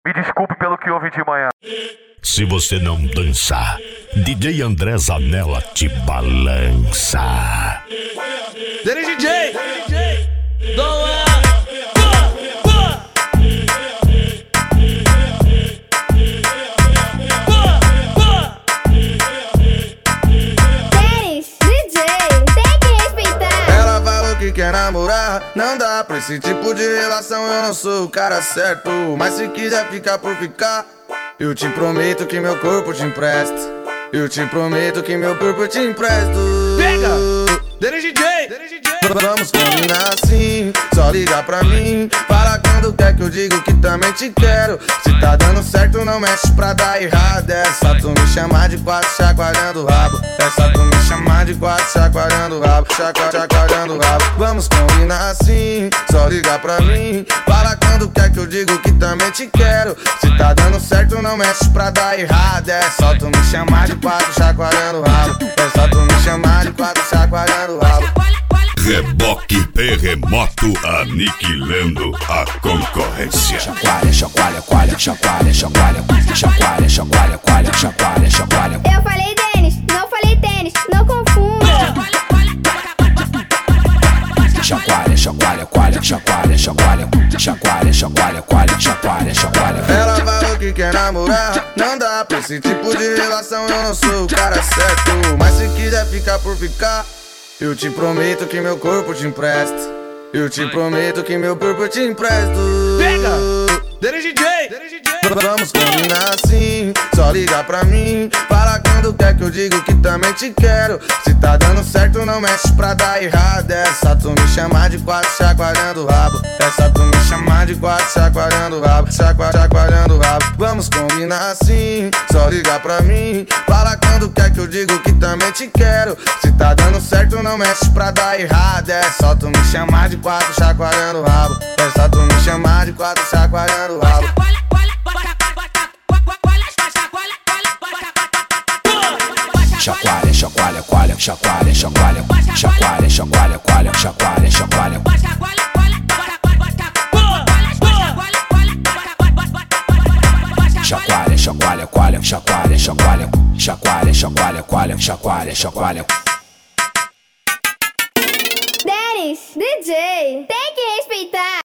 Me desculpe pelo que houve de manhã. Se você não dançar, DJ André Zanella te balança. DJ, não é. Quer namorar, não dá pra esse tipo de relação. Eu não sou o cara certo, mas se quiser ficar por ficar, eu te prometo que meu corpo te empresto. Eu te prometo que meu corpo te empresto. Pega! DJ! Vamos combinar assim, só liga pra mim. Fala quando quer que eu digo que também te quero. Se tá dando certo não mexe pra dar errado. É só tu me chamar de quatro chacoalhando o rabo. É só tu me chamar de quatro chacoalhando o rabo. Chacoalhando o rabo. Vamos combinar assim, só liga pra mim. Fala quando quer que eu digo que também te quero. Se tá dando certo não mexe pra dar errado. É só tu me chamar de quatro chacoalhando o rabo. É só tu me chamar de quatro chacoalhando o rabo. Reboque Terremoto aniquilando a concorrência. Chacoalha, chacoalha, coalha, chacoalha, chacoalha, chacoalha, chacoalha, coalha, chacoalha, chacoalha. Eu falei tênis, não falei tênis, não confunda. Chacoalha, chacoalha, coalha, chacoalha, chacoalha, chacoalha, chacoalha, coalha, chacoalha, chacoalha. Ela falou que quer namorar, não dá pra esse tipo de relação. Eu não sou o cara certo, mas se quiser ficar por ficar, eu te prometo que meu corpo te empresto. Eu te prometo que meu corpo te empresto. Pega! DJ! Vamos combinar assim, só liga pra mim. Fala quando quer que eu digo que também te quero. Se tá dando certo não mexe pra dar errado. É só tu me chamar de quatro chacoalhando o rabo. É só tu me chamar de quatro chacoalhando o rabo. Chacoalhando o rabo. Vamos combinar assim, só liga pra mim. Fala quando quer que eu digo que também te quero. Se tá dando certo não mexe pra dar errado. É só tu me chamar de quatro chacoalhando o rabo. É só tu me chamar de quatro chacoalhando o rabo. Chacoalha, chacoalha, coalha, chacoalha, chacoalha, chacoalha, chacoalha, coalha, chacoalha, chacoalha. Chacoalha, chacoalha, coalha, chacoalha, chacoalha, chacoalha, chacoalha, coalha, chacoalha, chacoalha. Dennis, DJ, tem que respeitar.